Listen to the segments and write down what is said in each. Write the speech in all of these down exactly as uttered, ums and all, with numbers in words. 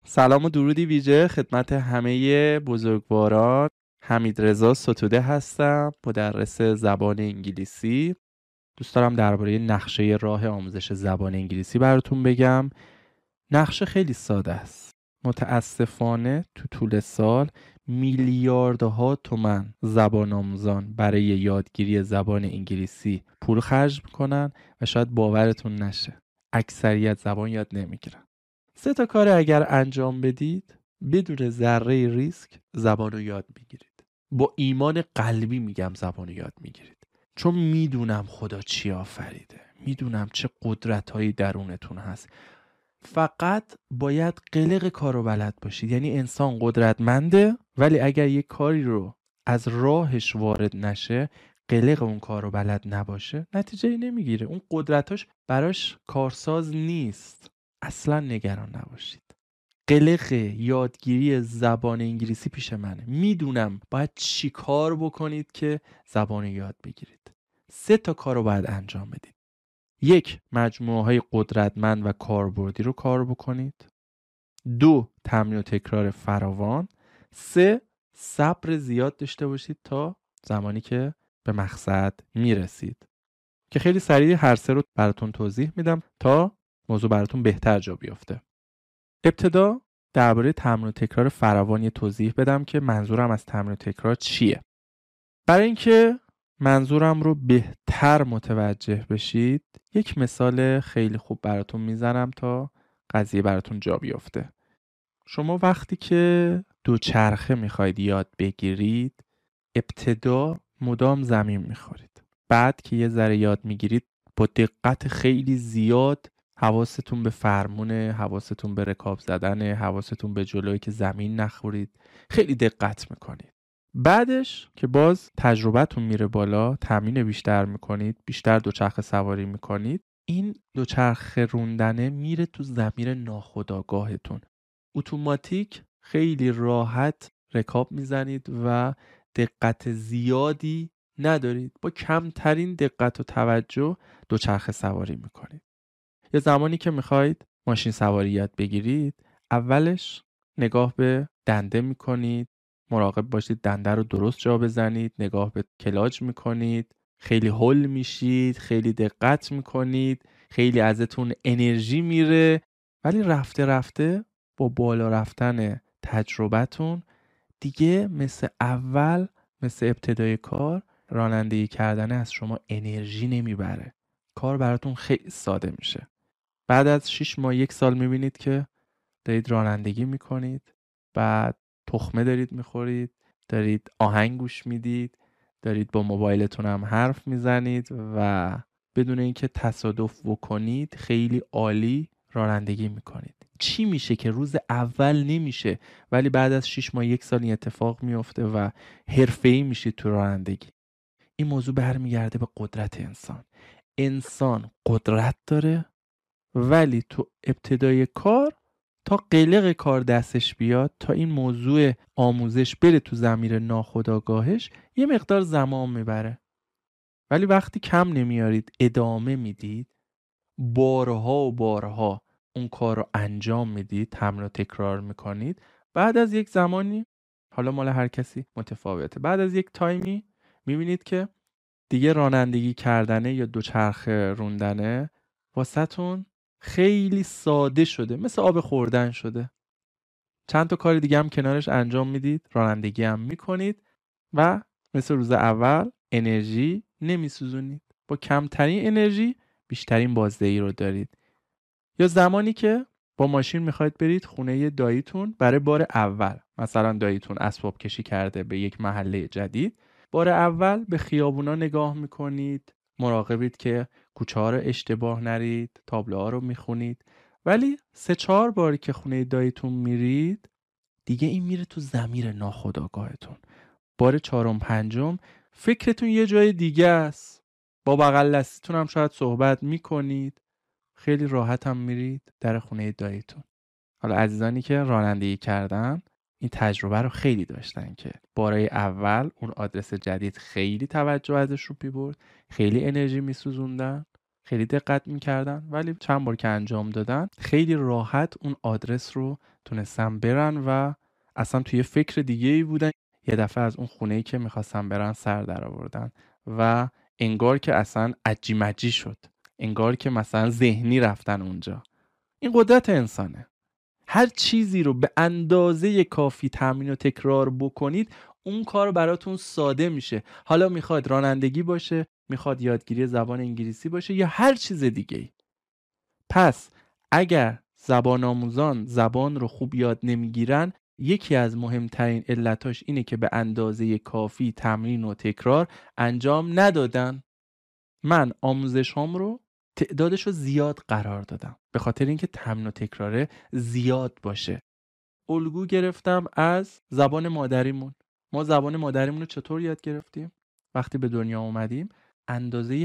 سلام و درودی ویژه خدمت همه بزرگواران. حمیدرضا ستوده هستم، مدرس زبان انگلیسی. دوست دارم درباره نقشه راه آموزش زبان انگلیسی براتون بگم. نقشه خیلی ساده است. متاسفانه تو طول سال میلیاردها تومن زبان آموزان برای یادگیری زبان انگلیسی پول خرج میکنن و شاید باورتون نشه اکثریت زبان یاد نمیگیرن. سه تا کار اگر انجام بدید بدون ذره ریسک زبان رو یاد میگیرید. با ایمان قلبی میگم زبان رو یاد میگیرید، چون میدونم خدا چی آفریده، میدونم چه قدرت‌هایی درونتون هست. فقط باید قلق کارو بلد باشید. یعنی انسان قدرتمنده، ولی اگر یک کاری رو از راهش وارد نشه، قلق اون کارو بلد نباشه، نتیجه نمیگیره. اون قدرتاش براش کارساز نیست. اصلا نگران نباشید. قلق یادگیری زبان انگلیسی پیش منه. میدونم باید چی کار بکنید که زبان یاد بگیرید. سه تا کار رو باید انجام بدید. یک، مجموعه های قدرتمند و کاربردی رو کار بکنید. دو، تمرین و تکرار فراوان. سه، صبر زیاد داشته باشید تا زمانی که به مقصد میرسید، که خیلی سریع هر سه رو براتون توضیح میدم تا موضوع براتون بهتر جا بیفته. ابتدا درباره تمرین و تکرار فراوان یه توضیح بدم که منظورم از تمرین و تکرار چیه. برای اینکه منظورم رو بهتر متوجه بشید یک مثال خیلی خوب براتون میزنم تا قضیه براتون جا بیفته. شما وقتی که دوچرخه میخواید یاد بگیرید، ابتدا مدام زمین میخورید. بعد که یه ذره یاد میگیرید با دقت خیلی زیاد حواستون به فرمونه، حواستون به رکاب زدنه، حواستون به جلوی که زمین نخورید، خیلی دقت میکنید. بعدش که باز تجربتون میره بالا، تمرین بیشتر میکنید، بیشتر دوچرخه سواری میکنید، این دوچرخه روندنه میره تو ضمیر ناخودآگاهتون. اتوماتیک خیلی راحت رکاب میزنید و دقت زیادی ندارید. با کمترین دقت و توجه دوچرخه سواری میکنید. یه زمانی که میخواید ماشین سواری یاد بگیرید، اولش نگاه به دنده میکنید، مراقب باشید دنده رو درست جا بزنید، نگاه به کلاج میکنید، خیلی هول میشید، خیلی دقت میکنید، خیلی ازتون انرژی میره. ولی رفته رفته با بالا رفتن تجربتون دیگه مثل اول، مثل ابتدای کار، رانندگی کردن از شما انرژی نمیبره. کار براتون خیلی ساده میشه. بعد از شش ماه یک سال میبینید که دارید رانندگی میکنید، بعد تخمه دارید میخورید، دارید آهنگ گوش میدید، دارید با موبایلتون هم حرف میزنید و بدون اینکه تصادف بکنید خیلی عالی رانندگی میکنید. چی میشه که روز اول نمیشه ولی بعد از شش ماه یک سال این اتفاق میفته و حرفه‌ای میشید تو رانندگی؟ این موضوع برمیگرده به قدرت انسان. انسان قدرت داره، ولی تو ابتدای کار تا قلق کار دستش بیاد، تا این موضوع آموزش بره تو ضمیر ناخودآگاهش، یه مقدار زمان میبره. ولی وقتی کم نمیارید، ادامه میدید، بارها و بارها اون کار رو انجام میدید، تمرین و تکرار میکنید، بعد از یک زمانی، حالا مال هر کسی متفاوته، بعد از یک تایمی میبینید که دیگه رانندگی کردنه یا دوچرخه روندنه واسهتون خیلی ساده شده، مثل آب خوردن شده. چند تا کار دیگه هم کنارش انجام میدید، رانندگی هم میکنید و مثل روز اول انرژی نمیسوزونید. با کمترین انرژی بیشترین بازدهی رو دارید. یا زمانی که با ماشین میخواید برید خونه داییتون برای بار اول، مثلا داییتون اسباب کشی کرده به یک محله جدید، بار اول به خیابونا نگاه میکنید، مراقبید که کوچه ها رو اشتباه نرید، تابلوها رو میخونید. ولی سه چهار باری که خونه داییتون میرید دیگه این میره تو ضمیر ناخودآگاهتون. بار چهارم پنجم فکرتون یه جای دیگه است، با بغل دستیتون هم شاید صحبت میکنید، خیلی راحت هم میرید در خونه داییتون. حالا عزیزانی که رانندگی کردن این تجربه رو خیلی داشتن که بارای اول اون آدرس جدید خیلی توجه ازش رو میبرد، خیلی انرژی میسوزوندن، خیلی دقت میکردن، ولی چند بار که انجام دادن خیلی راحت اون آدرس رو تونستن برن و اصلا توی فکر دیگه ای بودن. یه دفعه از اون خونه‌ای که میخواستن برن سر در آوردن و انگار که اصلا عجی مجی شد، انگار که مثلا ذهنی رفتن اونجا. این قدرت انسانه. هر چیزی رو به اندازه کافی تمرین و تکرار بکنید اون کار براتون ساده میشه. حالا میخواد رانندگی باشه، میخواد یادگیری زبان انگلیسی باشه یا هر چیز دیگه ای. پس اگر زبان آموزان زبان رو خوب یاد نمیگیرن، یکی از مهمترین علتاش اینه که به اندازه کافی تمرین و تکرار انجام ندادن. من آموزش هم رو تعدادش رو زیاد قرار دادم به خاطر اینکه تمرین و تکرار زیاد باشه. الگو گرفتم از زبان مادریمون. ما زبان مادریمون رو چطور یاد گرفتیم؟ وقتی به دنیا اومدیم اندازه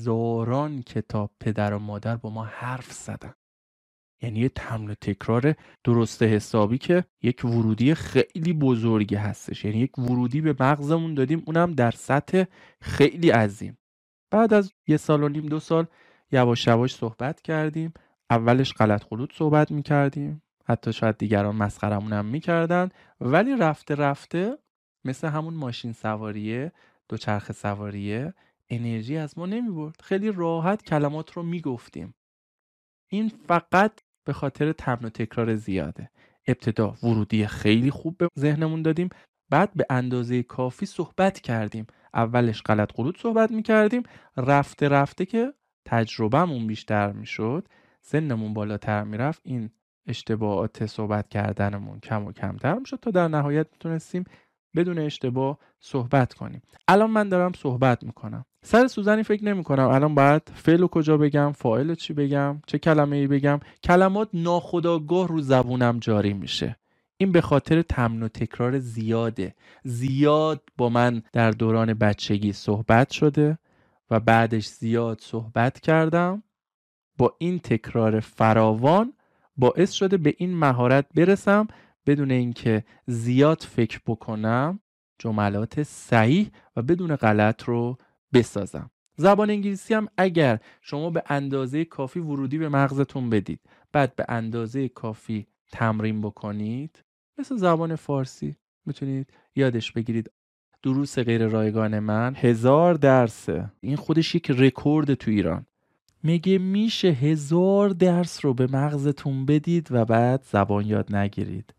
هزاران کتاب پدر و مادر با ما حرف زدن. یعنی یه تمرین و تکرار درست حسابی که یک ورودی خیلی بزرگی هستش. یعنی یک ورودی به مغزمون دادیم، اونم در سطح خیلی عظیم. بعد از یه سال و نیم دو سال یواش یواش صحبت کردیم. اولش غلط غلوط صحبت میکردیم، حتی شاید دیگران مسخرمون هم میکردن، ولی رفته رفته مثل همون ماشین سواریه، دوچرخه سواریه، انرژی از ما نمیبرد. خیلی راحت کلمات رو میگفتیم. این فقط به خاطر تمرین و تکرار زیاده. ابتدا ورودی خیلی خوب به ذهنمون دادیم، بعد به اندازه کافی صحبت کردیم. اولش غلط غلوط صحبت میکردیم، رفته رفته که تجربهمون بیشتر میشد، سنمون بالاتر میرفت، این اشتباهات صحبت کردنمون کم و کمتر میشد تا در نهایت میتونستیم بدون اشتباه صحبت کنیم. الان من دارم صحبت میکنم، سر سوزنی فکر نمی کنم الان باید فعل کجا بگم، فاعل چی بگم، چه کلمه ای بگم. کلمات ناخودآگاه رو زبونم جاری میشه. این به خاطر تمرین و تکرار زیاده. زیاد با من در دوران بچگی صحبت شده و بعدش زیاد صحبت کردم. با این تکرار فراوان باعث شده به این مهارت برسم بدون اینکه زیاد فکر بکنم جملات صحیح و بدون غلط رو بسازم. زبان انگلیسی هم اگر شما به اندازه کافی ورودی به مغزتون بدید، بعد به اندازه کافی تمرین بکنید، مثل زبان فارسی میتونید یادش بگیرید. دروس غیر رایگان من هزار درسه. این خودش یک رکورد تو ایران. میگه میشه هزار درس رو به مغزتون بدید و بعد زبان یاد نگیرید؟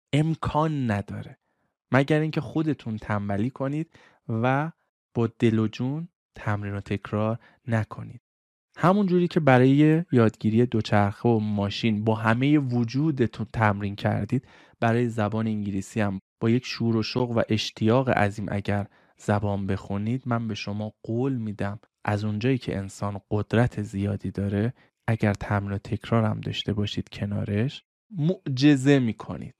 امکان نداره، مگر اینکه خودتون تنبلی کنید و با دل و جون تمرین و تکرار نکنید. همون جوری که برای یادگیری دوچرخه و ماشین با همه وجودتون تمرین کردید، برای زبان انگلیسی هم با یک شور و شوق و اشتیاق عظیم اگر زبان بخونید، من به شما قول میدم از اونجایی که انسان قدرت زیادی داره، اگر تمرین و تکرار هم داشته باشید کنارش، معجزه میکنید.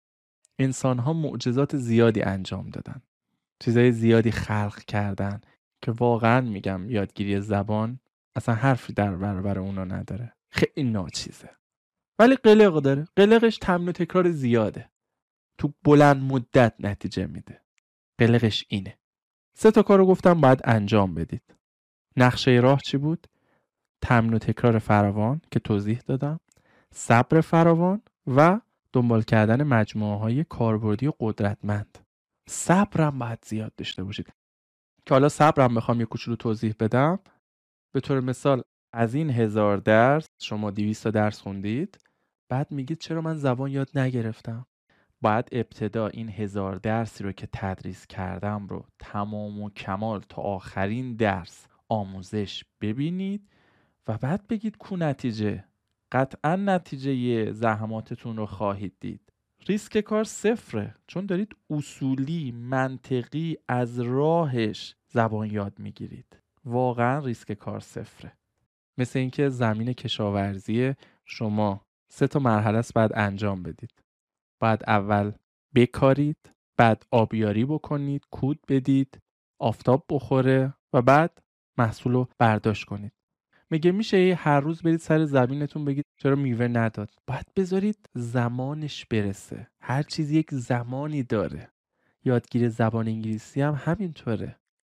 انسان ها معجزات زیادی انجام دادن، چیزای زیادی خلق کردن که واقعا میگم یادگیری زبان اصلا حرفی در برابر اونا نداره. خیلی ناچیزه، ولی قلق داره. قلقش تمرین و تکرار زیاده، تو بلند مدت نتیجه میده. قلقش اینه. سه تا کارو گفتم باید انجام بدید. نقشه راه چی بود؟ تمرین و تکرار فراوان که توضیح دادم، صبر فراوان و دنبال کردن مجموعه های کاربردی و قدرتمند. صبرم باید زیاد داشته باشید که حالا صبرم بخوام یک کوچولو توضیح بدم. به طور مثال از این هزار درس شما دویست درس خوندید، بعد میگید چرا من زبان یاد نگرفتم؟ باید ابتدا این هزار درسی رو که تدریس کردم رو تمام و کمال تا آخرین درس آموزش ببینید و بعد بگید کو نتیجه. قطعا نتیجه زحماتتون رو خواهید دید. ریسک کار صفره، چون دارید اصولی منطقی از راهش زبان یاد میگیرید. واقعا ریسک کار صفره. مثل اینکه زمین کشاورزی شما سه تا مرحله است بعد انجام بدید. بعد اول بکارید، بعد آبیاری بکنید، کود بدید، آفتاب بخوره و بعد محصول رو برداشت کنید. میگه میشه هر روز برید سر زمینتون بگید چرا میوه نداد؟ باید بذارید زمانش برسه. هر چیز یک زمانی داره. یادگیری زبان انگلیسی هم همینطوره.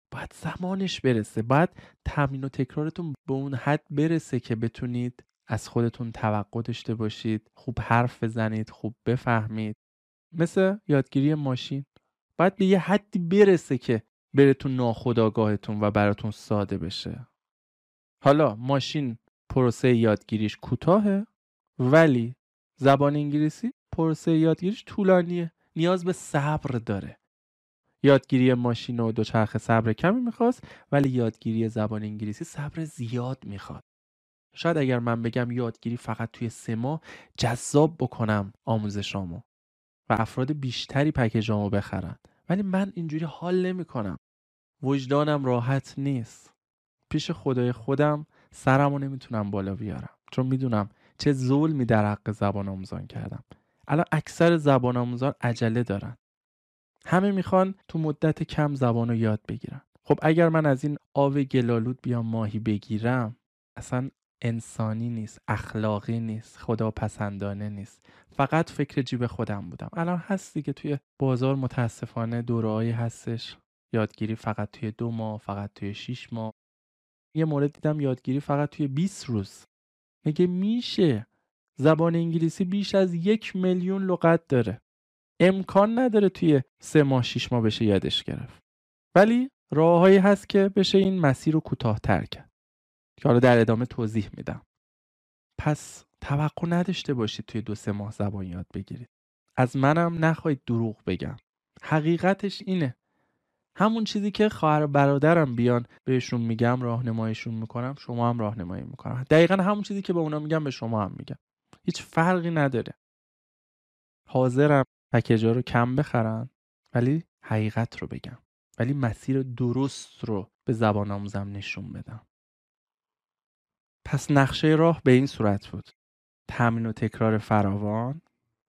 باید زمانش برسه، باید تمرین و تکرارتون به اون حد برسه که بتونید از خودتون توقع داشته باشید، خوب حرف بزنید، خوب بفهمید. مثل یادگیری ماشین، باید به یه حدی برسه که بره تو ناخودآگاهتون و براتون ساده بشه. حالا ماشین پروسه یادگیریش کوتاهه، ولی زبان انگلیسی پروسه یادگیریش طولانیه، نیاز به صبر داره. یادگیری ماشین و دوچرخه صبر کمی میخواست، ولی یادگیری زبان انگلیسی صبر زیاد میخواد. شاید اگر من بگم یادگیری فقط توی سه ماه جذاب بکنم آموزشامو و افراد بیشتری پکیجامو بخرن، ولی من اینجوری حال نمی کنم. وجدانم راحت نیست. پیش خدای خودم سرمو نمیتونم بالا بیارم، چون میدونم چه ظلمی در حق زبان آموزان کردم. الان اکثر زبان آموزان عجله دارن، همه میخوان تو مدت کم زبانو یاد بگیرن. خب اگر من از این آب گلالود بیام ماهی بگیرم، اصلا انسانی نیست، اخلاقی نیست، خداپسندانه نیست. فقط فکر جیب خودم بودم. الان هستی که توی بازار متاسفانه دوره‌ای هستش یادگیری فقط توی دو ماه، فقط توی شیش ماه. یه مورد دیدم یادگیری فقط توی بیست روز. میگه میشه؟ زبان انگلیسی بیش از یک میلیون لغت داره، امکان نداره توی سه ماه شیش ماه بشه یادش گرفت. ولی راههایی هست که بشه این مسیر رو کوتاه‌تر کرد که حالا در ادامه توضیح میدم. پس توقع نداشته باشید توی دو سه ماه زبان یاد بگیرید. از منم نخواهید دروغ بگم. حقیقتش اینه. همون چیزی که خواهر برادرم بیان بهشون میگم، راهنماییشون میکنم، شما هم راهنمایی میکنم. دقیقاً همون چیزی که به اونا میگم به شما هم میگم. هیچ فرقی نداره. حاضرم پکیجا رو کم بخرن، ولی حقیقت رو بگم، ولی مسیر درست رو به زبان آموزم نشون بدم. پس نقشه راه به این صورت بود: تمرین و تکرار فراوان،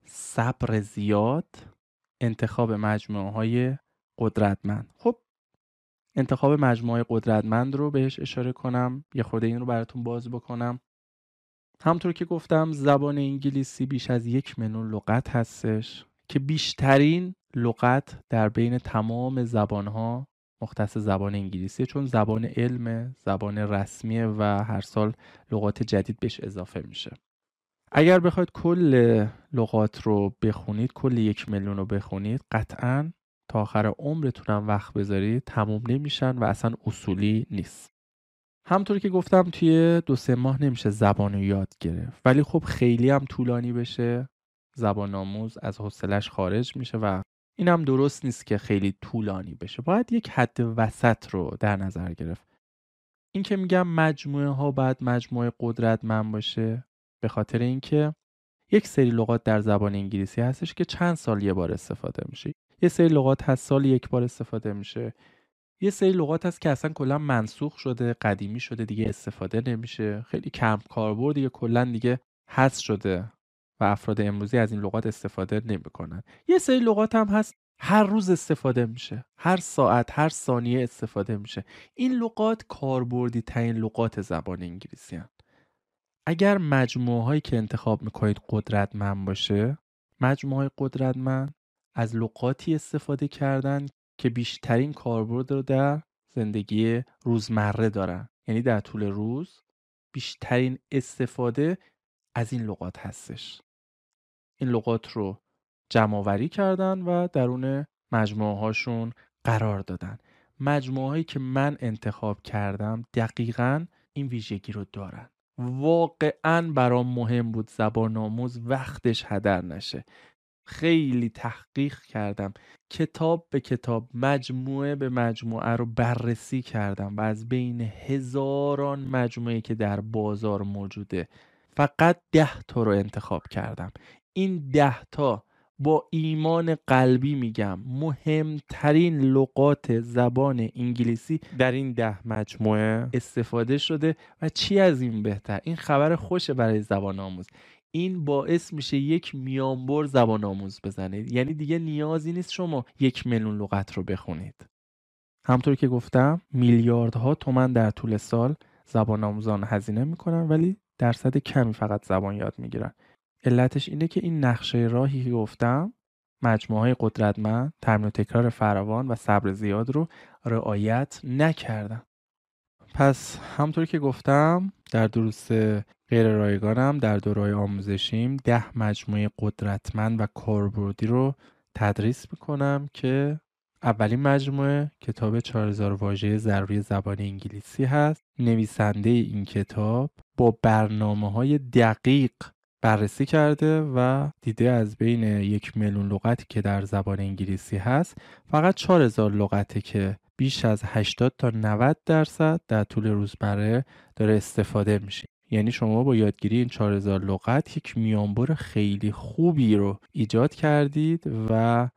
صبر زیاد، انتخاب مجموعه های قدرتمند. خب انتخاب مجموعه قدرتمند رو بهش اشاره کنم، یه خورده این رو براتون باز بکنم. همونطور که گفتم زبان انگلیسی بیش از یک میلیون لغت هستش که بیشترین لغت در بین تمام زبانها مختص زبان انگلیسیه، چون زبان علم، زبان رسمیه و هر سال لغات جدید بهش اضافه میشه. اگر بخواید کل لغات رو بخونید، کل یک میلیون رو بخونید، قطعاً تا آخر عمرتونم وقت بذارید تموم نمیشن و اصلا اصولی نیست. همطور که گفتم توی دو سه ماه نمیشه زبان رو یاد گرفت، ولی خب خیلی هم طولانی بشه زبان آموز از حوصله‌اش خارج میشه و این هم درست نیست که خیلی طولانی بشه. باید یک حد وسط رو در نظر گرفت. این که میگم مجموعه ها باید مجموعه قدرتمند باشه به خاطر اینکه یک سری لغات در زبان انگلیسی هستش که چند سال یه بار استفاده میشه. یه سری لغات هست سال یک بار استفاده میشه. یه سری لغات هست که اصلا کلا منسوخ شده، قدیمی شده، دیگه استفاده نمیشه، خیلی کم کاربرد، دیگه کلا دیگه حذف شده و افراد امروزی از این لغات استفاده نمیکنن. یه سری لغات هم هست هر روز استفاده میشه، هر ساعت، هر ثانیه استفاده میشه. این لغات کاربردی ترین لغات زبان انگلیسی هستند. اگر مجموعه هایی که انتخاب میکنید قدرتمند باشه، مجموعه های قدرتمند از لغاتی استفاده کردن که بیشترین کاربرد رو در زندگی روزمره دارن، یعنی در طول روز بیشترین استفاده از این لغات هستش. این لغات رو جمع آوری کردن و درون مجموعه هاشون قرار دادن. مجموعه هایی که من انتخاب کردم دقیقاً این ویژگی رو دارن. واقعاً برام مهم بود زبان آموز وقتش هدر نشه. خیلی تحقیق کردم، کتاب به کتاب، مجموعه به مجموعه رو بررسی کردم و از بین هزاران مجموعه که در بازار موجوده فقط ده تا رو انتخاب کردم. این ده تا با ایمان قلبی میگم مهمترین لغات زبان انگلیسی در این ده مجموعه استفاده شده و چی از این بهتر. این خبر خوشه برای زبان آموز. این باعث میشه یک میانبر زبان آموز بزنید، یعنی دیگه نیازی نیست شما یک میلیون لغت رو بخونید. همطور که گفتم میلیاردها تومان در طول سال زبان آموزان هزینه میکنن ولی درصد کمی فقط زبان یاد میگیرن. علتش اینه که این نقشه راهی که گفتم مجموعه‌های قدرتمند، تمرین و تکرار فراوان و صبر زیاد رو رعایت نکردن. پس همونطور که گفتم در دروس غیر رایگانم در دوره‌های آموزشیم ده مجموعه قدرتمند و کاربردی رو تدریس میکنم که اولین مجموعه کتاب چهار هزار واژه ضروری زبان انگلیسی هست. نویسنده این کتاب با برنامه‌های دقیق بررسی کرده و دیده از بین یک میلیون لغتی که در زبان انگلیسی هست فقط چهار هزار لغته که بیش از هشتاد تا نود درصد در طول روزمره داره استفاده میشه. یعنی شما با یادگیری این چهار هزار لغت یک میانبر خیلی خوبی رو ایجاد کردید و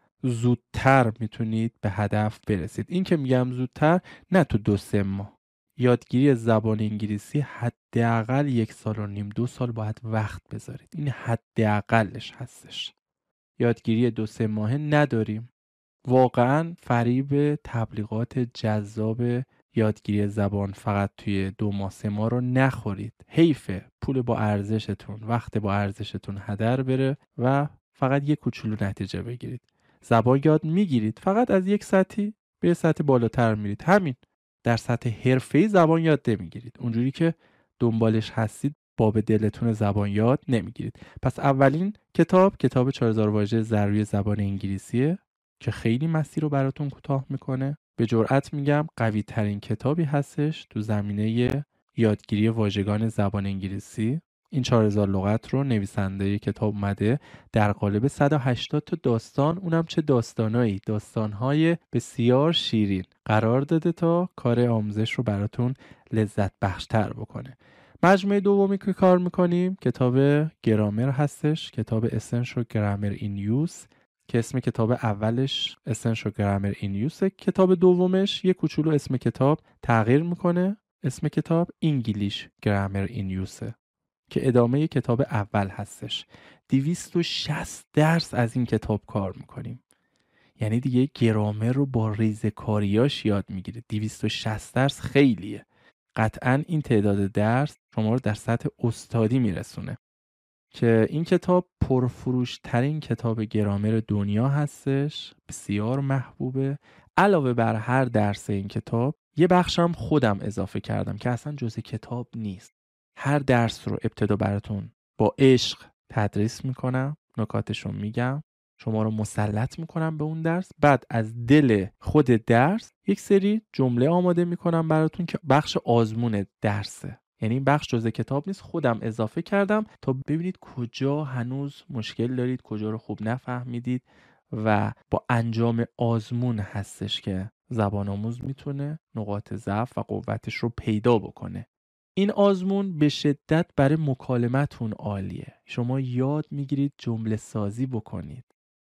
زودتر میتونید به هدف برسید. این که میگم زودتر نه تو دو سه ماه. یادگیری زبان انگلیسی حداقل یک سال و نیم دو سال باید وقت بذارید. این حداقلش هستش. یادگیری دو سه ماهه نداریم. واقعا فریب تبلیغات جذاب یادگیری زبان فقط توی دو ماه سه ماه رو نخورید. حیفه پول با ارزشتون، وقت با ارزشتون هدر بره و فقط یک کوچولو نتیجه بگیرید. زبان یاد میگیرید، فقط از یک سطحی به یک سطح بالاتر میرید. همین. در سطح حرفه‌ای زبان یاد نمیگیرید. اونجوری که دنبالش هستید با به دلتون زبان یاد نمیگیرید. پس اولین کتاب کتاب چهار هزار واژه ضروری زبان انگلیسیه که خیلی مسیر رو براتون کوتاه میکنه. به جرئت میگم قوی ترین کتابی هستش تو زمینه یادگیری واژگان زبان انگلیسی. این چهار هزار لغت رو نویسنده کتاب اومده در قالب صد و هشتاد تا داستان، اونم چه داستانایی، داستانهای بسیار شیرین قرار داده تا کار آموزش رو براتون لذت بخشتر بکنه. مجموعه دومی که کار میکنیم کتاب گرامر هستش، کتاب Essential Grammar in Use که اسم کتاب اولش Essential Grammar in Use، کتاب دومش یه کوچولو اسم کتاب تغییر میکنه، اسم کتاب English Grammar in Use که ادامه کتاب اول هستش. دویست و شصت درس از این کتاب کار میکنیم. یعنی دیگه گرامر رو با ریزکاریاش یاد میگیرید. دویست و شصت درس خیلیه. قطعاً این تعداد درس شما رو در سطح استادی میرسونه که این کتاب پرفروش ترین کتاب گرامر دنیا هستش. بسیار محبوبه. علاوه بر هر درس این کتاب یه بخشم خودم اضافه کردم که اصلا جزء کتاب نیست. هر درس رو ابتدا براتون با عشق تدریس میکنم، نکاتشو میگم، شما رو مسلط میکنم به اون درس. بعد از دل خود درس یک سری جمله آماده میکنم براتون که بخش آزمون درسه. یعنی این بخش جزء کتاب نیست، خودم اضافه کردم تا ببینید کجا هنوز مشکل دارید، کجا رو خوب نفهمیدید و با انجام آزمون هستش که زبان آموز میتونه نقاط ضعف و قوتش رو پیدا بکنه. این آزمون به شدت برای مکالمتون عالیه. شما یاد میگیرید جمله سازی بکنید.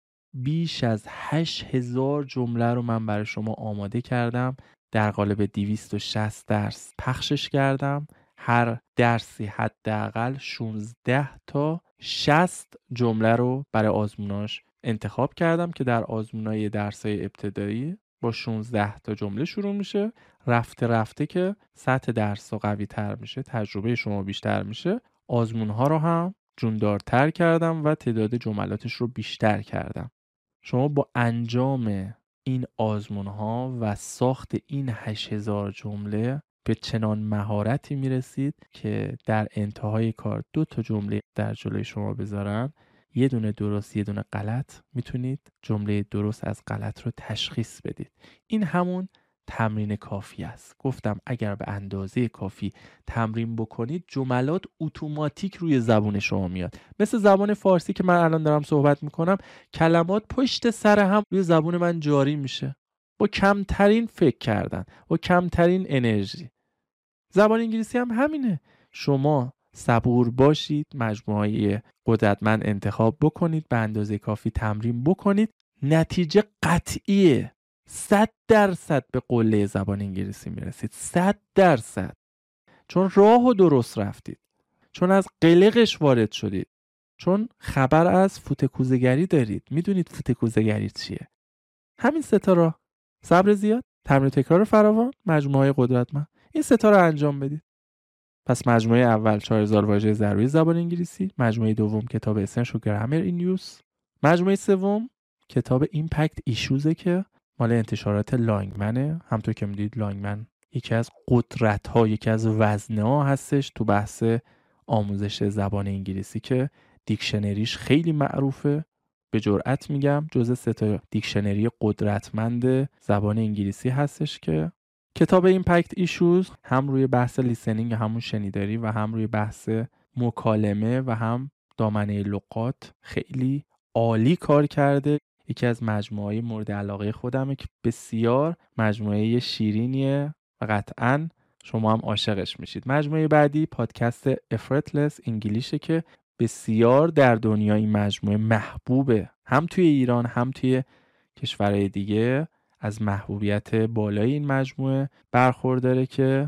بیش از هشت هزار جمله رو من برای شما آماده کردم، در قالب دویست و شصت درس پخشش کردم. هر درسی حداقل شانزده تا شصت جمله رو برای آزموناش انتخاب کردم که در آزمونای درسای ابتدایی با شانزده تا جمله شروع میشه. رفته رفته که سطح درس قوی تر میشه، تجربه شما بیشتر میشه، آزمونها رو هم جوندارتر کردم و تعداد جملاتش رو بیشتر کردم. شما با انجام این آزمونها و ساخت این هشت هزار جمله به چنان مهارتی میرسید که در انتهای کار دو تا جمله در جلوی شما بذارن، یه دونه درست یه دونه غلط، میتونید جمله درست از غلط رو تشخیص بدید. این همون تمرین کافی است. گفتم اگر به اندازه کافی تمرین بکنید جملات اتوماتیک روی زبان شما میاد. مثل زبان فارسی که من الان دارم صحبت میکنم، کلمات پشت سر هم روی زبان من جاری میشه با کمترین فکر کردن، با کمترین انرژی. زبان انگلیسی هم همینه. شما صبور باشید، مجموعه قدرتمند انتخاب بکنید، به اندازه کافی تمرین بکنید، نتیجه قطعیه. صد درصد به قله زبان انگلیسی میرسید. صد درصد. چون راه و درست رفتید، چون از قلقش وارد شدید، چون خبر از فوتکوزه‌گری دارید. میدونید فوتکوزه‌گری چیه؟ همین سه تا راه: صبر زیاد، تمرین تکرار فراوان، مجموعه قدرتمند. این سه تا رو انجام بدید. پس مجموعه اول چهار هزار واژه ضروری زبان انگلیسی، مجموعه دوم کتاب Essential Grammar in Use، مجموعه سوم کتاب ایمپکت ایشوزه که مال انتشارات لانگمنه. همونطور که میدید لانگمن یکی از قدرت ها، یکی از وزنه ها هستش تو بحث آموزش زبان انگلیسی که دیکشنریش خیلی معروفه. به جرئت میگم جزء سه تا دیکشنری قدرتمند زبان انگلیسی هستش که کتاب ایمپکت ایشوز هم روی بحث لیسنینگ، همون شنیداری، و هم روی بحث مکالمه و هم دامنه لغات خیلی عالی کار کرده. یکی از مجموعه مورد علاقه خودمه که بسیار مجموعه شیرینیه و قطعاً شما هم عاشقش میشید. مجموعه بعدی پادکست افورتلس انگلیشه که بسیار در دنیا این مجموعه محبوبه، هم توی ایران هم توی کشورهای دیگه از محبوبیت بالای این مجموعه برخورداره که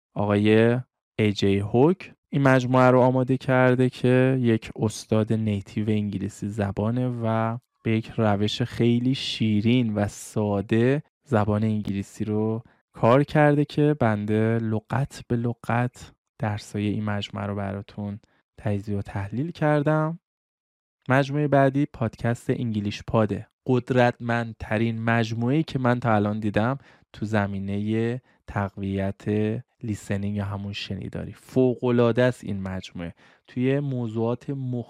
آقای ای جی هوک این مجموعه رو آماده کرده که یک استاد نیتیو انگلیسی زبانه و به یک روش خیلی شیرین و ساده زبان انگلیسی رو کار کرده که بنده لغت به لغت درسای این مجموعه رو براتون تجزیه و تحلیل کردم. مجموعه بعدی پادکست انگلیش پاده، قدرتمندترین مجموعه‌ای که من تا الان دیدم تو زمینه تقویت لیسنینگ یا همون شنیداری. فوق‌العاده است این مجموعه، توی موضوعات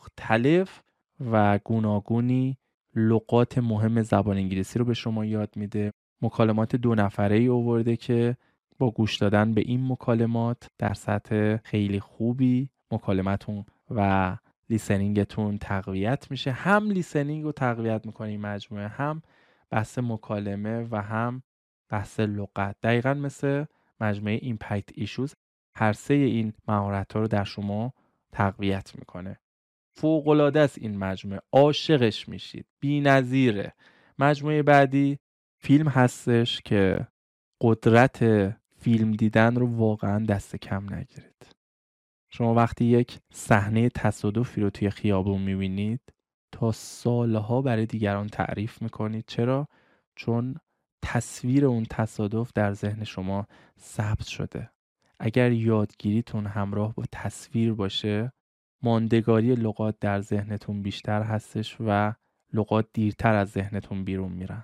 مختلف و گوناگونی لغات مهم زبان انگلیسی رو به شما یاد میده. مکالمات دو نفره‌ای آورده که با گوش دادن به این مکالمات در سطح خیلی خوبی مکالمتون و لیسنینگتون تقویت میشه. هم لیسنینگ رو تقویت میکنه این مجموعه، هم بحث مکالمه و هم بحث لغت. دقیقاً مثل مجموعه ایمپکت ایشوز هر سه این مهارت‌ها رو در شما تقویت میکنه. فوق‌العاده است این مجموعه، عاشقش میشید، بی‌نظیره. مجموعه بعدی فیلم هستش که قدرت فیلم دیدن رو واقعاً دست کم نگیرید. شما وقتی یک صحنه تصادفی رو توی خیابون میبینید تا سالها برای دیگران تعریف میکنید. چرا؟ چون تصویر اون تصادف در ذهن شما ثبت شده. اگر یادگیریتون همراه با تصویر باشه، ماندگاری لغات در ذهنتون بیشتر هستش و لغات دیرتر از ذهنتون بیرون میرن.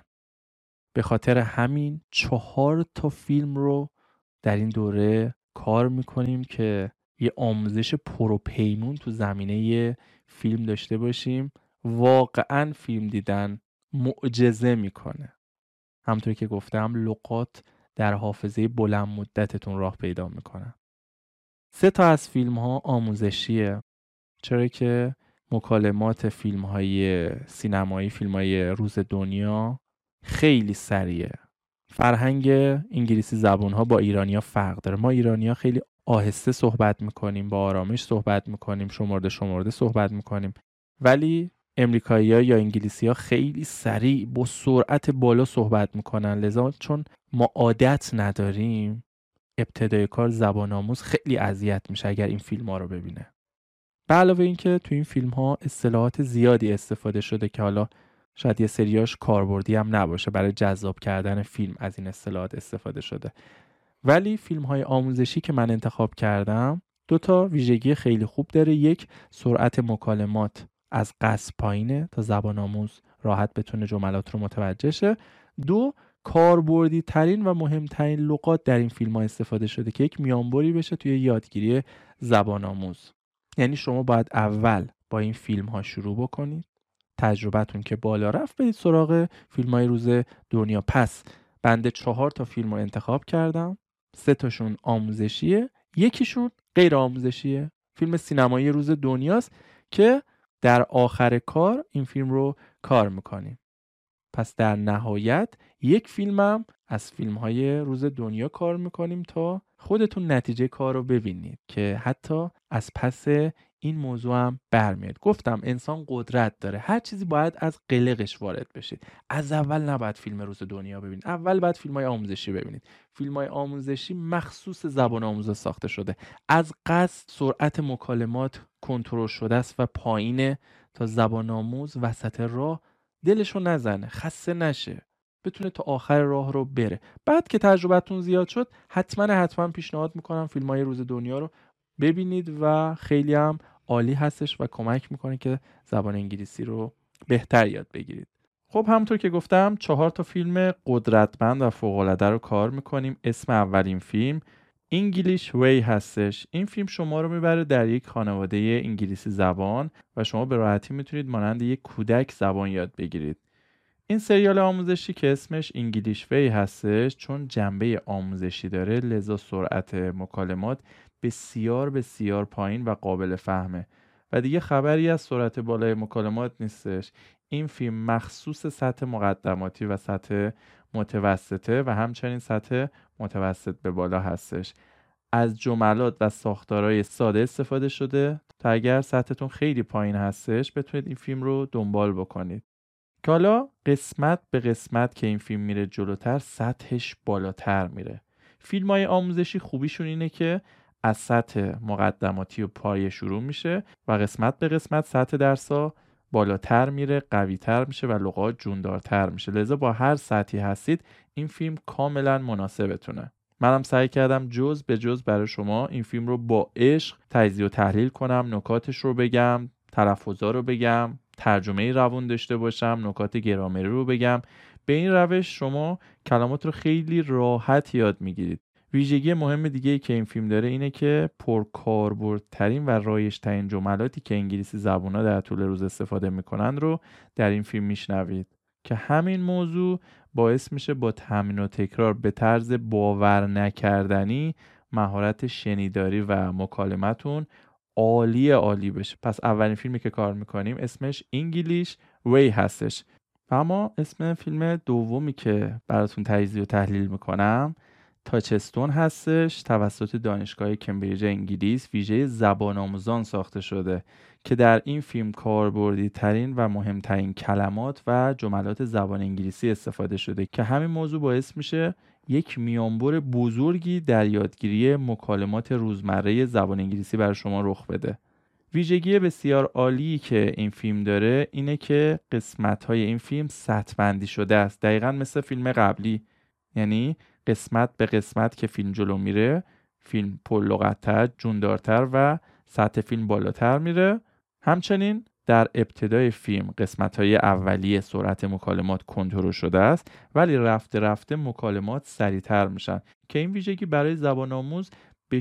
به خاطر همین چهار تا فیلم رو در این دوره کار میکنیم که یه آموزش پروپیمون تو زمینه فیلم داشته باشیم. واقعاً فیلم دیدن معجزه میکنه. همونطور که گفتم لغات در حافظه بلند مدتتون راه پیدا میکنن. سه تا از فیلم ها آموزشیه، چرا که مکالمات فیلم های سینمایی، فیلم های روز دنیا خیلی سریعه. فرهنگ انگلیسی زبان ها با ایرانیا فرق داره. ما ایرانیا خیلی آهسته صحبت میکنیم، با آرامش صحبت میکنیم، شمرده شمرده صحبت میکنیم، ولی امریکایی‌ها یا انگلیسی‌ها خیلی سریع با سرعت بالا صحبت میکنن. لذا چون ما عادت نداریم، ابتدای کار زبان آموز خیلی اذیت میشه اگر این فیلم ها رو ببینه. به علاوه این که تو این فیلم ها اصطلاحات زیادی استفاده شده که حالا شاید یه سریاش کاربردی هم نباشه، برای جذاب کردن فیلم از این اصطلاحات استفاده شده. ولی فیلم های آموزشی که من انتخاب کردم دو تا ویژگی خیلی خوب داره. یک، سرعت مکالمات از قصد پایینه تا زبان آموز راحت بتونه جملات رو متوجه شه. دو، کاربردی ترین و مهمترین لغات در این فیلم ها استفاده شده که یک میانبری بشه توی یادگیری زبان آموز. یعنی شما باید اول با این فیلم ها شروع بکنید، تجربتون که بالا رفت برید سراغ فیلم های روز دنیا. پس بنده چهار تا فیلم رو انتخاب کردم، سه تاشون آموزشیه، یکیشون غیر آموزشیه. فیلم سینمایی روز دنیاست که در آخر کار این فیلم رو کار میکنیم. پس در نهایت یک فیلمم از فیلم‌های روز دنیا کار میکنیم تا خودتون نتیجه کار رو ببینید که حتی از پس این موضوع هم برمیاد. گفتم انسان قدرت داره، هر چیزی باید از قلقش وارد بشید. از اول نباید فیلم روز دنیا ببینید، اول باید فیلم‌های آموزشی ببینید. فیلم‌های آموزشی مخصوص زبان آموزا ساخته شده. از قصد سرعت مکالمات کنترل شده است و پایینه تا زبان آموز وسط راه دلشو نزنه، خسته نشه، بتونه تا آخر راه رو بره. بعد که تجربتون زیاد شد حتما حتما پیشنهاد میکنم فیلم‌های روز دنیا رو ببینید و خیلی هم عالی هستش و کمک میکنه که زبان انگلیسی رو بهتر یاد بگیرید. خب همونطور که گفتم چهار تا فیلم قدرتمند و فوق‌العاده رو کار میکنیم. اسم اولین فیلم انگلیش وی هستش. این فیلم شما رو میبره در یک خانواده انگلیسی زبان و شما به راحتی میتونید مانند یک کودک زبان یاد بگیرید. این سریال آموزشی که اسمش انگلیش وی هستش چون جنبه آموزشی داره لذا سرعت مکالمات بسیار بسیار پایین و قابل فهمه و دیگه خبری از سرعت بالای مکالمات نیستش. این فیلم مخصوص سطح مقدماتی و سطح متوسطه و همچنین سطح متوسط به بالا هستش. از جملات و ساختارهای ساده استفاده شده تا اگر سطحتون خیلی پایین هستش بتونید این فیلم رو دنبال بکنید. که حالا قسمت به قسمت که این فیلم میره جلوتر سطحش بالاتر میره. فیلم های آموزشی خوبیشون اینه که از سطح مقدماتی و پایه شروع میشه و قسمت به قسمت سطح درسا بالاتر میره، قویتر میشه و لغات جوندارتر میشه. لذا با هر سطحی هستید این فیلم کاملا مناسبتونه. منم سعی کردم جز به جز برای شما این فیلم رو با عشق تجزیه و تحلیل کنم، نکاتش رو بگم، تلفظا رو بگم، ترجمه روون داشته باشم، نکات گرامری رو بگم. به این روش شما کلمات رو خیلی راحت یاد میگیرید. ویژگی مهم دیگه ای که این فیلم داره اینه که پرکاربردترین و رایج‌ترین جملاتی که انگلیسی زبونا در طول روز استفاده میکنن رو در این فیلم میشنوید که همین موضوع باعث میشه با تمرین و تکرار به طرز باور نکردنی مهارت شنیداری و مکالمتون عالی عالی بشه. پس اولین فیلمی که کار میکنیم اسمش انگلیش وی هستش. اما اسم فیلم دومی که براتون تجزیه و تحلیل میکنم تاچستون هستش. توسط دانشگاه کمبریج انگلیس ویژه زبان آموزان ساخته شده که در این فیلم کاربردی ترین و مهمترین کلمات و جملات زبان انگلیسی استفاده شده که همین موضوع باعث میشه یک میانبر بزرگی در یادگیری مکالمات روزمره زبان انگلیسی برای شما رخ بده. ویژگی بسیار عالی که این فیلم داره اینه که قسمت‌های این فیلم سطح بندی شده است. دقیقاً مثل فیلم قبلی، یعنی قسمت به قسمت که فیلم جلو میره فیلم پرلغت‌تر، جوندارتر و سطح فیلم بالاتر میره. همچنین در ابتدای فیلم قسمت‌های اولیه سرعت مکالمات کنترل شده است ولی رفته رفته مکالمات سریعتر میشن که این ویژگی برای زبان آموز به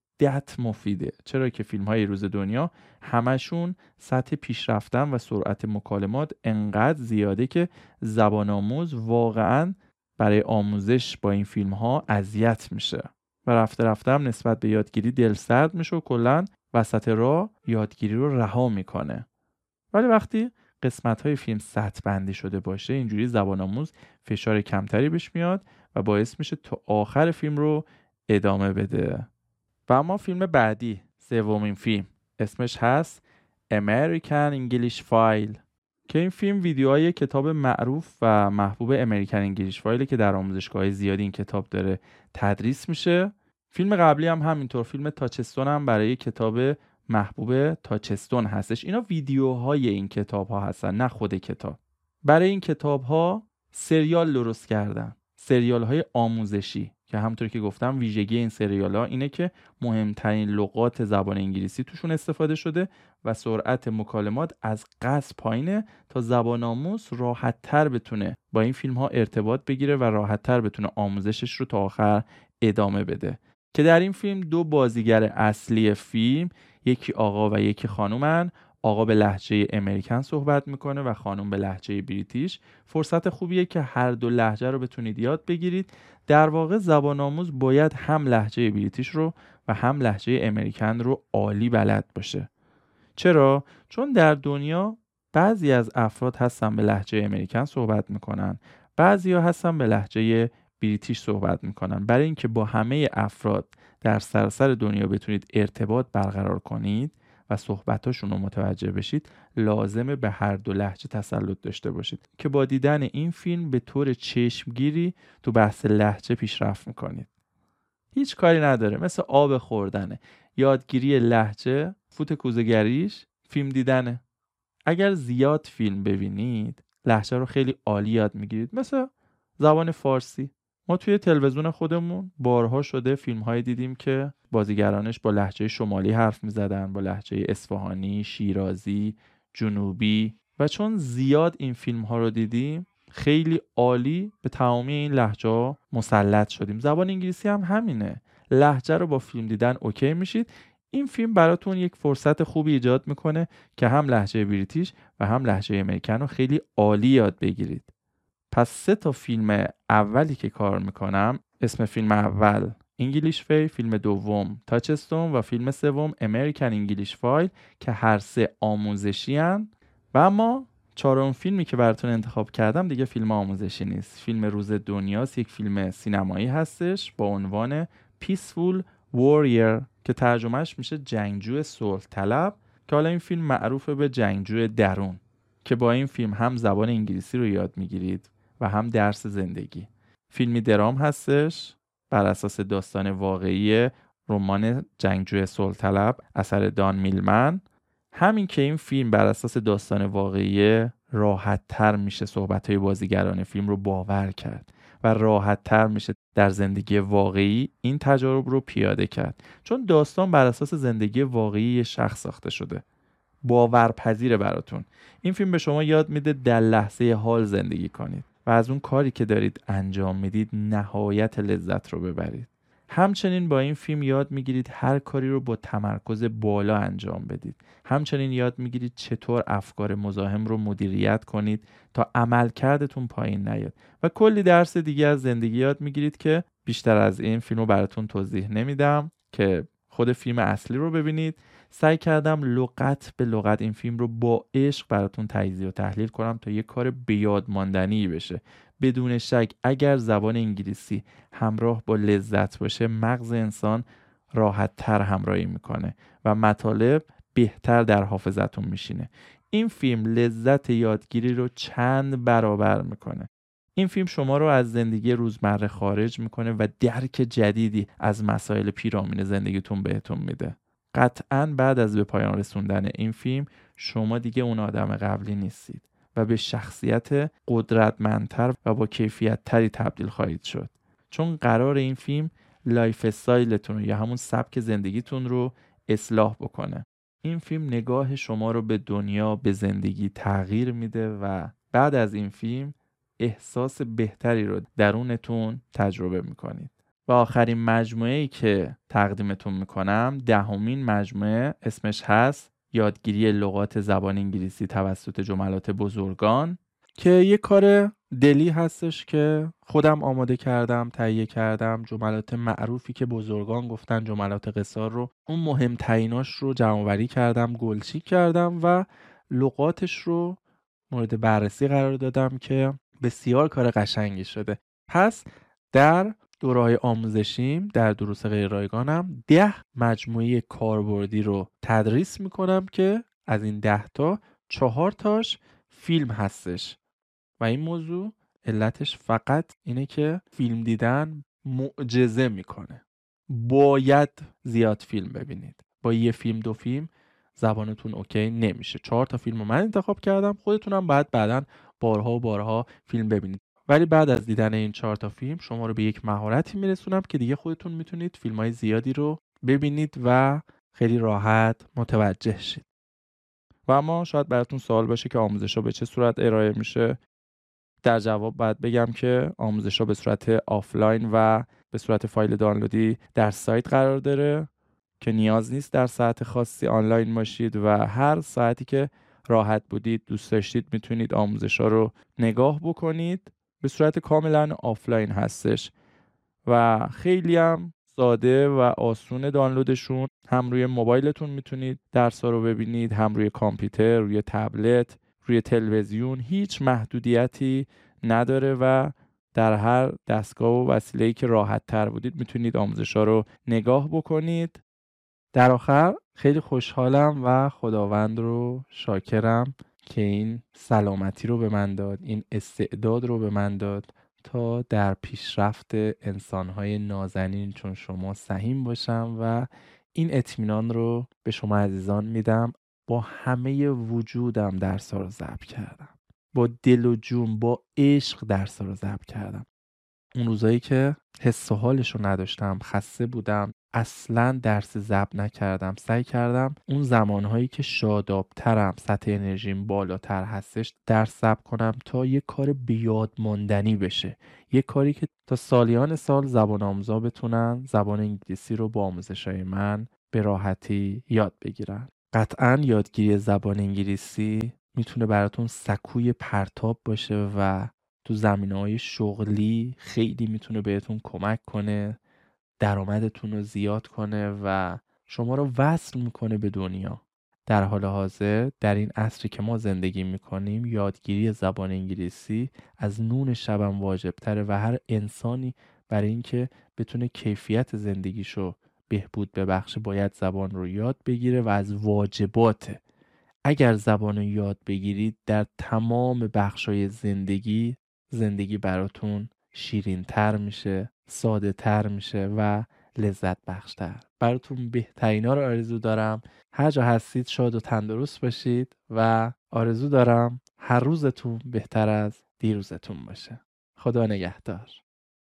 شدت مفیده، چرا که فیلم‌های روز دنیا همشون سطح پیشرفتن و سرعت مکالمات انقدر زیاده که زبان آموز واقعاً برای آموزش با این فیلم‌ها اذیت میشه و رفته رفته هم نسبت به یادگیری دلسرد میشه و کلاً وسط راه یادگیری رو رها میکنه. ولی وقتی قسمت‌های فیلم سطح بندی شده باشه اینجوری زبان آموز فشار کمتری بهش میاد و باعث میشه تا آخر فیلم رو ادامه بده. و اما فیلم بعدی، سومین فیلم، اسمش هست American English File که این فیلم ویدیوهای کتاب معروف و محبوب امریکن انگلیش فایل که در آموزشگاه زیادی این کتاب داره تدریس میشه. فیلم قبلی هم همینطور، فیلم تاچستون هم برای کتاب محبوب تاچستون هستش. اینا ویدیوهای این کتاب ها هستن نه خود کتاب. برای این کتاب ها سریال درست کردن، سریال های آموزشی که همونطور که گفتم ویژگی این سریال ها اینه که مهمترین لغات زبان انگلیسی توشون استفاده شده و سرعت مکالمات از قصد پایینه تا زبان آموز راحت تر بتونه با این فیلم ها ارتباط بگیره و راحت تر بتونه آموزشش رو تا آخر ادامه بده. که در این فیلم دو بازیگر اصلی فیلم، یکی آقا و یکی خانومن. آقا به لهجه امریکن صحبت میکنه و خانم به لهجه بریتیش. فرصت خوبیه که هر دو لهجه رو بتونید یاد بگیرید. در واقع زبان آموز باید هم لهجه بریتیش رو و هم لهجه امریکن رو عالی بلد باشه. چرا؟ چون در دنیا بعضی از افراد هستن به لهجه امریکن صحبت میکنن، بعضی ها هستن به لهجه بریتیش صحبت میکنن. برای اینکه با همه افراد در سراسر دنیا بتونید ارتباط برقرار کنید و صحبتاشون رو متوجه بشید لازمه به هر دو لهجه تسلط داشته باشید که با دیدن این فیلم به طور چشمگیری تو بحث لهجه پیشرفت میکنید. هیچ کاری نداره، مثل آب خوردنه. یادگیری لهجه فوت کوزه‌گریش فیلم دیدنه. اگر زیاد فیلم ببینید لهجه رو خیلی عالی یاد میگیرید. مثل زبان فارسی، ما توی تلویزیون خودمون بارها شده فیلم های دیدیم که بازیگرانش با لهجه شمالی حرف میزدن، با لهجه اصفهانی، شیرازی، جنوبی. و چون زیاد این فیلم ها رو دیدیم خیلی عالی به تمامی این لهجه ها مسلط شدیم. زبان انگلیسی هم همینه، لهجه رو با فیلم دیدن اوکی میشید. این فیلم براتون یک فرصت خوبی ایجاد میکنه که هم لهجه بریتیش و هم لهجه امریکن رو خیلی عالی یاد بگیرید. پس سه تا فیلم اولی که کار میکنم، اسم فیلم اول انگلیش فی، فیلم دوم تاچستون و فیلم سوم امریکن انگلیش فایل که هر سه آموزشی هن. و اما چهارم فیلمی که براتون انتخاب کردم دیگه فیلم آموزشی نیست، فیلم روز دنیاست. یک فیلم سینمایی هستش با عنوان Peaceful Warrior که ترجمهش میشه جنگجو صلح طلب، که حالا این فیلم معروفه به جنگجو درون، که با این فیلم هم زبان انگلیسی رو یاد میگیرید و هم درس زندگی. فیلمی درام هستش بر اساس داستان واقعی رمان جنگجو صلح طلب اثر دان میلمن. همین که این فیلم بر اساس داستان واقعی، راحت تر میشه صحبت‌های بازیگران فیلم رو باور کرد و راحت تر میشه در زندگی واقعی این تجارب رو پیاده کرد، چون داستان بر اساس زندگی واقعی یه شخص ساخته شده. باورپذیره براتون. این فیلم به شما یاد میده در لحظه حال زندگی کنید و از اون کاری که دارید انجام میدید نهایت لذت رو ببرید. همچنین با این فیلم یاد میگیرید هر کاری رو با تمرکز بالا انجام بدید. همچنین یاد میگیرید چطور افکار مزاحم رو مدیریت کنید تا عملکردتون پایین نیاد و کلی درس دیگه از زندگی یاد میگیرید که بیشتر از این فیلم رو براتون توضیح نمیدم که خود فیلم اصلی رو ببینید. سعی کردم لغت به لغت این فیلم رو با عشق براتون تجزیه و تحلیل کنم تا یه کار بیاد ماندنی بشه. بدون شک اگر زبان انگلیسی همراه با لذت باشه مغز انسان راحت تر همراهی میکنه و مطالب بهتر در حافظتون میشینه. این فیلم لذت یادگیری رو چند برابر میکنه. این فیلم شما رو از زندگی روزمره خارج میکنه و درک جدیدی از مسائل پیرامون زندگیتون بهتون میده. قطعاً بعد از به پایان رسوندن این فیلم شما دیگه اون آدم قبلی نیستید و به شخصیت قدرتمندتر و با کیفیت تری تبدیل خواهید شد، چون قرار این فیلم لایف استایلتون یا همون سبک زندگیتون رو اصلاح بکنه. این فیلم نگاه شما رو به دنیا، به زندگی تغییر میده و بعد از این فیلم احساس بهتری رو درونتون تجربه میکنید. و آخرین مجموعه‌ای که تقدیمتون میکنم دهمین مجموعه، اسمش هست یادگیری لغات زبان انگلیسی توسط جملات بزرگان، که یه کار دلی هستش که خودم آماده کردم، تهیه کردم. جملات معروفی که بزرگان گفتن، جملات قصار رو، اون مهمتریناش رو جمع‌آوری کردم، گلچین کردم و لغاتش رو مورد بررسی قرار دادم که بسیار کار قشنگی شده. پس در دوره‌های آموزشیم، در دروس غیر رایگانم، ده مجموعه کاربردی رو تدریس میکنم که از این ده تا چهار تاش فیلم هستش و این موضوع علتش فقط اینه که فیلم دیدن معجزه میکنه. باید زیاد فیلم ببینید. با یه فیلم دو فیلم زبانتون اوکی نمیشه. چهار تا فیلم رو من انتخاب کردم، خودتونم باید بعداً بارها و بارها فیلم ببینید. ولی بعد از دیدن این چهار تا فیلم شما رو به یک مهارتی میرسونم که دیگه خودتون میتونید فیلم‌های زیادی رو ببینید و خیلی راحت متوجه شید. و اما شاید براتون سوال باشه که آموزش‌ها به چه صورت ارائه میشه. در جواب باید بگم که آموزش‌ها به صورت آفلاین و به صورت فایل دانلودی در سایت قرار داره که نیاز نیست در ساعت خاصی آنلاین باشید و هر ساعتی که راحت بودید، دوست داشتید، میتونید آموزش‌ها رو نگاه بکنید. به صورت کاملا آفلاین هستش و خیلی هم ساده و آسون دانلودشون. هم روی موبایلتون میتونید درس‌ها رو ببینید، هم روی کامپیوتر، روی تبلت، روی تلویزیون. هیچ محدودیتی نداره و در هر دستگاه و وسیله‌ای که راحت تر بودید میتونید آموزش‌ها رو نگاه بکنید. در آخر خیلی خوشحالم و خداوند رو شاکرم که این سلامتی رو به من داد، این استعداد رو به من داد تا در پیشرفت انسان‌های نازنین چون شما سهیم باشم و این اطمینان رو به شما عزیزان میدم. با همه وجودم درس‌ها رو ضبط کردم، با دل و جون، با عشق درس‌ها رو ضبط کردم. اون روزایی که حس و حالش رو نداشتم، خسته بودم، اصلا درس ضبط نکردم. سعی کردم اون زمانهایی که شادابترم، سطح انرژیم بالاتر هستش، درس ضبط کنم تا یه کار بیاد ماندنی بشه، یه کاری که تا سالیان سال زبان آموزا بتونن زبان انگلیسی رو با آموزشای من به راحتی یاد بگیرن. قطعا یادگیری زبان انگلیسی میتونه براتون سکوی پرتاب باشه و تو زمینه‌های شغلی خیلی میتونه بهتون کمک کنه، درآمدتون رو زیاد کنه و شما رو وصل میکنه به دنیا. در حال حاضر در این عصری که ما زندگی میکنیم، یادگیری زبان انگلیسی از نون شبم واجب تره و هر انسانی برای اینکه بتونه کیفیت زندگیشو بهبود ببخشه باید زبان رو یاد بگیره و از واجباته. اگر زبان رو یاد بگیرید در تمام بخشای زندگی، زندگی براتون شیرین تر میشه، ساده تر میشه و لذت بخشتر. براتون بهترینا رو آرزو دارم. هر جا هستید شاد و تندرست باشید و آرزو دارم هر روزتون بهتر از دیروزتون باشه. خدا نگهدار.